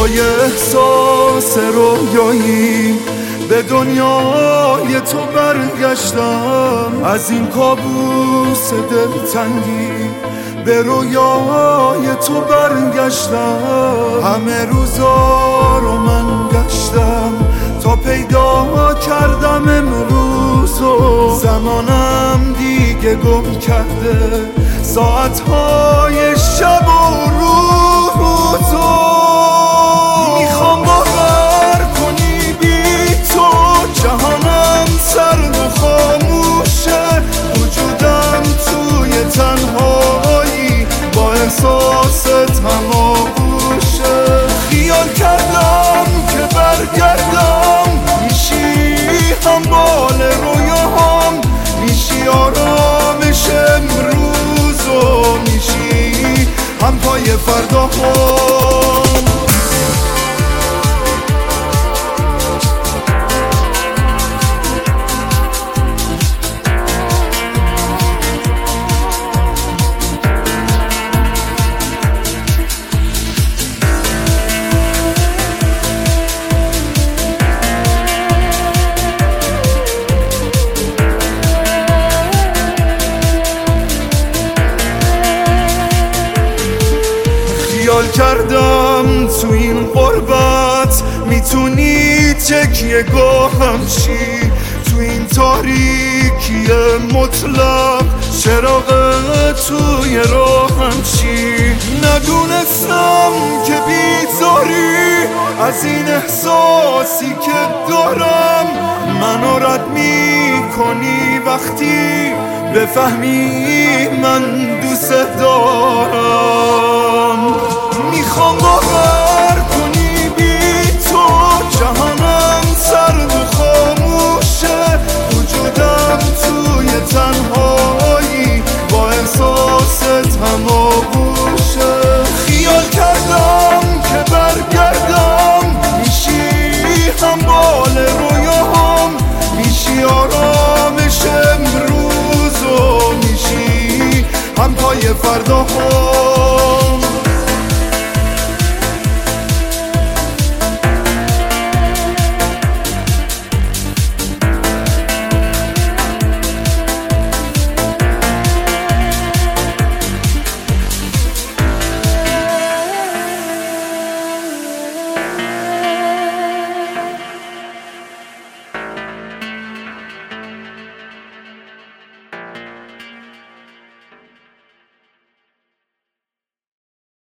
یه احساس رویایی به دنیای تو برگشتم، از این کابوس دلتنگی به رویای تو برگشتم. همه روزا رو من گشتم تا پیدا کردم امروزو، زمانم دیگه گم کرده ساعتهای شب و روزو. میخوام باور کنی بی تو جهانم سرد و خاموشه، وجودم توی تنهایی با احساست هماغوشه. خیال کردم که برگردم، میشی همبال رویاهام، میشی آرامش امروز و میشی همپای فرداهام. خیال کردم تو این غربت میتونی تکیه گاهم شی، تو این تاریکی مطلق چراغ توی راهم شی. ندونستم که بیزاری از این احساسی که دارم منو رد میکنی وقتی بفهمی من دوست دارم. میخوام باور کنی بی تو جهانم سرد و خاموشه، وجودم توی تنهایی با احساست هماغوشه. خیال کردم که برگردم، میشی همبال رویاهام، میشی آرامش امروز و میشی همپای فرداهام.